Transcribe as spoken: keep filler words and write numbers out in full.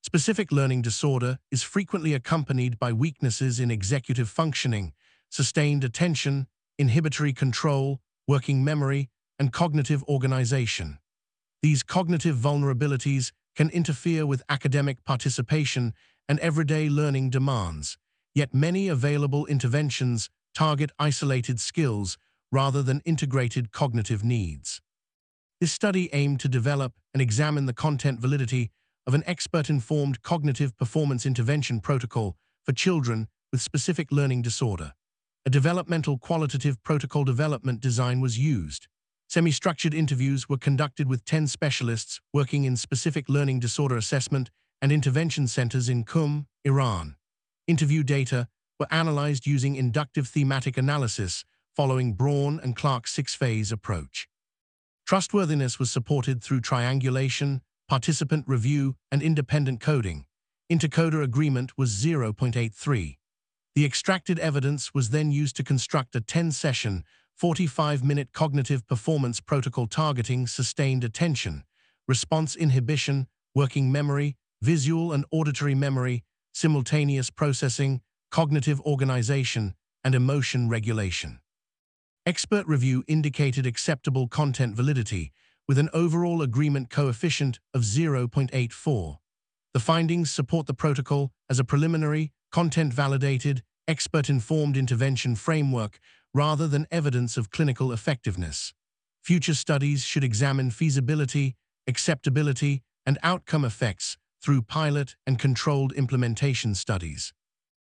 Specific learning disorder is frequently accompanied by weaknesses in executive functioning, sustained attention, inhibitory control, working memory, and cognitive organization. These cognitive vulnerabilities can interfere with academic participation and everyday learning demands, yet many available interventions target isolated skills rather than integrated cognitive needs. This study aimed to develop and examine the content validity of an expert-informed cognitive performance intervention protocol for children with specific learning disorder. A developmental qualitative protocol development design was used. Semi-structured interviews were conducted with ten specialists working in specific learning disorder assessment and intervention centers in Qum, Iran. Interview data were analyzed using inductive thematic analysis following Braun and Clark's six-phase approach. Trustworthiness was supported through triangulation, participant review, and independent coding. Intercoder agreement was zero point eight three. The extracted evidence was then used to construct a ten-session, forty-five minute cognitive performance protocol targeting sustained attention, response inhibition, working memory, visual and auditory memory, simultaneous processing, cognitive organization, and emotion regulation. Expert review indicated acceptable content validity with an overall agreement coefficient of zero point eight four. The findings support the protocol as a preliminary, content-validated, expert-informed intervention framework rather than evidence of clinical effectiveness. Future studies should examine feasibility, acceptability, and outcome effects through pilot and controlled implementation studies.